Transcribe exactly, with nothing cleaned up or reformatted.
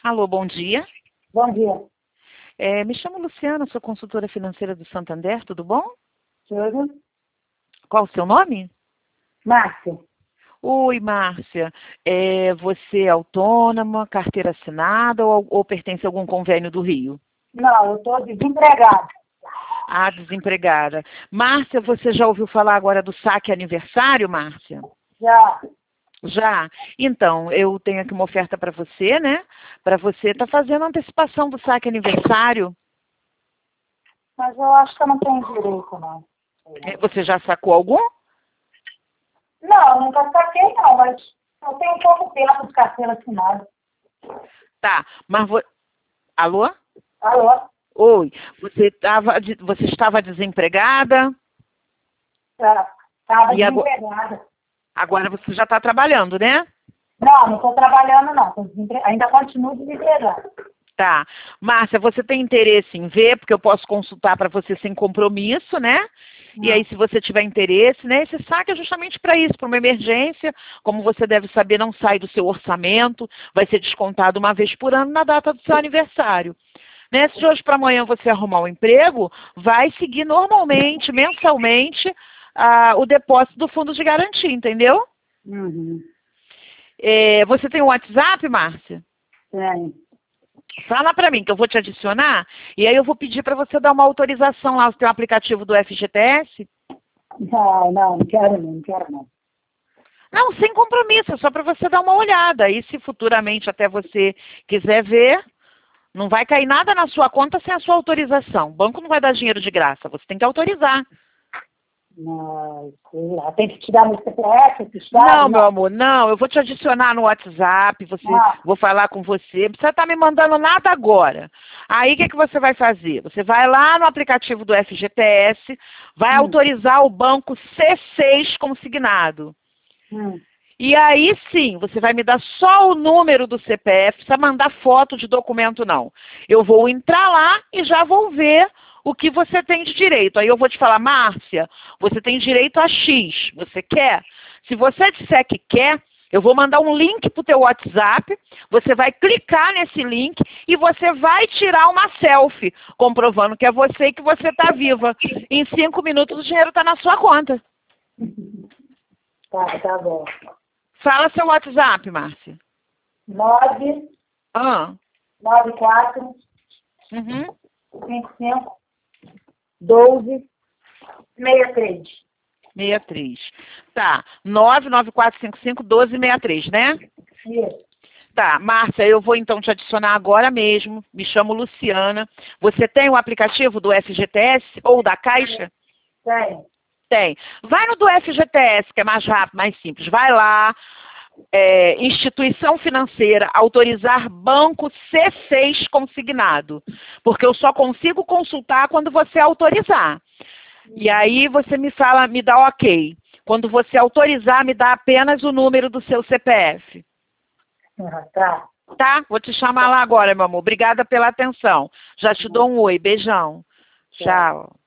Alô, bom dia. Bom dia. É, me chamo Luciana, sou consultora financeira do Santander, tudo bom? Tudo? Qual o seu nome? Márcia. Oi, Márcia. É, você é autônoma, carteira assinada ou, ou pertence a algum convênio do Rio? Não, eu estou desempregada. Ah, desempregada. Márcia, você já ouviu falar agora do saque aniversário, Márcia? Já. Já? Então, eu tenho aqui uma oferta para você, né? Para você estar fazendo a antecipação do saque aniversário. Mas eu acho que eu não tenho direito, não. É, Você já sacou algum? Não, nunca saquei, não, mas eu tenho pouco tempo de carteira assinada. Tá, mas... Vo... Alô? Alô? Oi, você, tava, de- você estava desempregada Estava e agora, desempregada. agora você já está trabalhando, né? Não, não estou trabalhando, não. Tô desempre... Ainda continuo desempregada. Tá. Márcia, você tem interesse em ver, porque eu posso consultar para você sem compromisso, né? E aí, Não. se você tiver interesse, né, esse saque é justamente para isso, para uma emergência. Como você deve saber, não sai do seu orçamento, vai ser descontado uma vez por ano na data do seu aniversário. Né? Se de hoje para amanhã você arrumar um emprego, vai seguir normalmente, mensalmente, ah, o depósito do fundo de garantia, entendeu? Uhum. É, você tem o WhatsApp, Márcia? Tem. Fala para mim, que eu vou te adicionar, e aí eu vou pedir para você dar uma autorização lá. Você tem o aplicativo do F G T S? Não, não, não quero não, não quero não. Não, sem compromisso, é só para você dar uma olhada. Aí, se futuramente até você quiser ver, não vai cair nada na sua conta sem a sua autorização. O banco não vai dar dinheiro de graça, você tem que autorizar. Não, sei lá. Tem que tirar meu C P F, esses Não, dados? meu amor, não. Eu vou te adicionar no WhatsApp, você, Ah. vou falar com você. Não precisa estar me mandando nada agora. Aí, o que, que você vai fazer? Você vai lá no aplicativo do F G T S, vai Hum. autorizar o banco C seis consignado. Hum. E aí, sim, você vai me dar só o número do C P F, não precisa mandar foto de documento, não. Eu vou entrar lá e já vou ver o que você tem de direito. Aí eu vou te falar, Márcia, você tem direito a X, você quer? Se você disser que quer, eu vou mandar um link para o teu WhatsApp, você vai clicar nesse link e você vai tirar uma selfie, comprovando que é você e que você está viva. Em cinco minutos o dinheiro está na sua conta. Tá, tá bom. Fala seu WhatsApp, Márcia. Nove, Ah, nove, quatro, uhum. cinco, cinco, doze, seis três. sessenta e três. Tá. nove nove quatro cinco cinco um dois seis três, né? Isso. Tá. Márcia, eu vou então te adicionar agora mesmo. Me chamo Luciana. Você tem o aplicativo do F G T S ou da Caixa? Tem. Tem. Vai no do F G T S, que é mais rápido, mais simples. Vai lá. É, instituição financeira, autorizar banco C seis consignado. Porque eu só consigo consultar quando você autorizar. E aí você me fala, me dá ok. Quando você autorizar, me dá apenas o número do seu C P F. Ah, tá. Tá? Vou te chamar lá agora, meu amor. Obrigada pela atenção. Já te dou um oi. Beijão. Tchau.